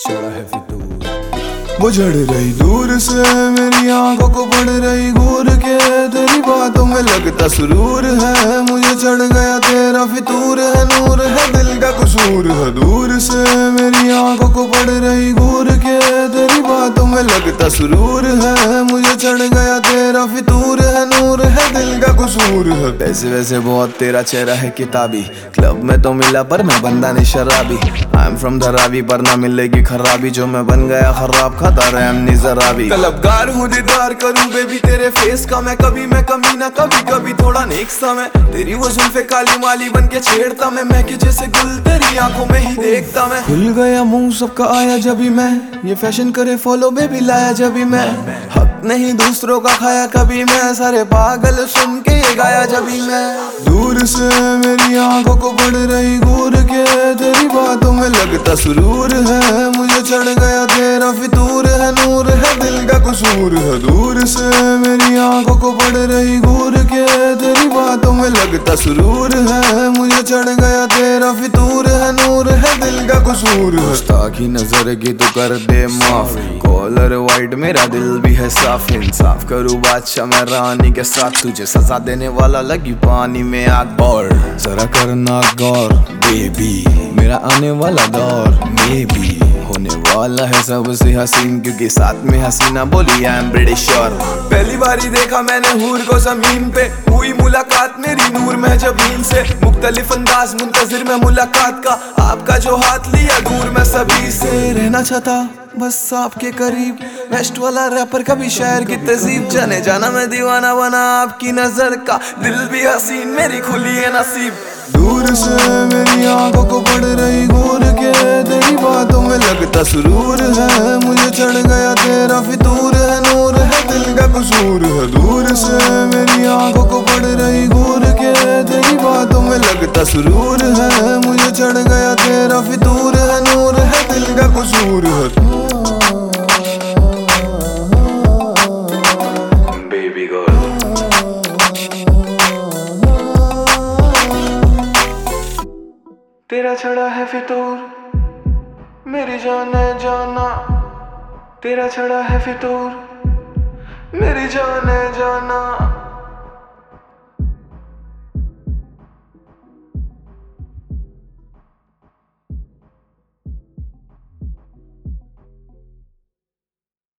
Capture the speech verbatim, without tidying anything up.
चढ़ा है फितूर। वो झड़ रही दूर से मेरी आंखों को पड़ रही घूर के, तेरी बातों में लगता सुरूर है, मुझे चढ़ गया तेरा फितूर है, नूर है दिल का कसूर है। दूर से मेरी आंखों को पड़ रही घूर के, तेरी बातों में लगता सुरूर है, मुझे चढ़ गया तेरा फितूर है, नूर है दिल का कसूर है। वैसे वैसे बहुत तेरा चेहरा है किताबी, क्लब में तो मिला पर मैं बंदा नहीं शराबी। आई एम फ्रॉम धरावी पर ना मिलेगी खराबी, जो मैं बन गया खराब खाता रैम नहीं जरा भी। तलबगार हूँ दीदार करूँ बेबी तेरे फेस का मैं, कभी मैं कमी ना कभी कभी थोड़ा नेक सा मैं, तेरी वो जुल्फे काली माली बन के छेड़ता मैं, मैं कि जैसे गुल तेरी आंखों में ही देखता मैं। खुल गया मुंह सबका आया जबी मैं, ये फैशन करे फॉलो बेबी लाया जबी मैं, हक नहीं दूसरों का खाया कभी मैं, सारे पागल सुन के ये गाया जबी मैं। दूर से मेरी आंखों को पड़ रही घूर के, तेरी बातों में लगता सुरूर है, मुझे चढ़ गया तेरा फितूर है, नूर है दिल का कसूर है। दूर से मेरी आंखों को पड़ रही घूर के, तेरी बातों में लगता सुरूर है, मुझे चढ़ गया तेरा फितूर है, नूर है दिल का कसूर है। गुस्ताखी नजर की तू कर दे माफ, कॉलर वाइट मेरा दिल भी है साफ, इंसाफ करूँ बादशाह मैं रानी के साथ, तुझे सजा देने वाला लगी पानी में आग। और जरा करना गौर बेबी, मेरा आने वाला दौर मे बी होने वाला है सबसे हसीन, क्योंकि साथ में हसीना बोली आई एम प्रीटी श्योर। पहली बारी देखा मैंने हूर को जमीन पे, हुई मुलाकात मेरी नूर में जबीन से, मुख्तलिफ अंदाज मुंतजिर में मुलाकात का, आपका जो हाथ लिया दूर में सभी से। रहना चाहता बस आपके करीब, बेस्ट वाला रैपर कभी शायर की तहजीब, जाने जाना मैं दीवाना बना आपकी नजर का, दिल भी हसीन मेरी खुली है नसीब। दूर से मेरी आंखों को पड़ रही घूर के, तेरी बातों में लगता सुरूर है, मुझे चढ़ गया तेरा फितूर है, नूर है दिल का कसूर है। दूर से मेरी आंखों को पड़ रही घूर के, तेरी बातों में लगता सुरूर है, मुझे चढ़ गया तेरा फितूर है, नूर है दिल का कसूर है। बेबी गर्ल तेरा चढ़ा है फितूर, मेरी जान है जाना, तेरा चढ़ा है फितूर, मेरी जान है जाना।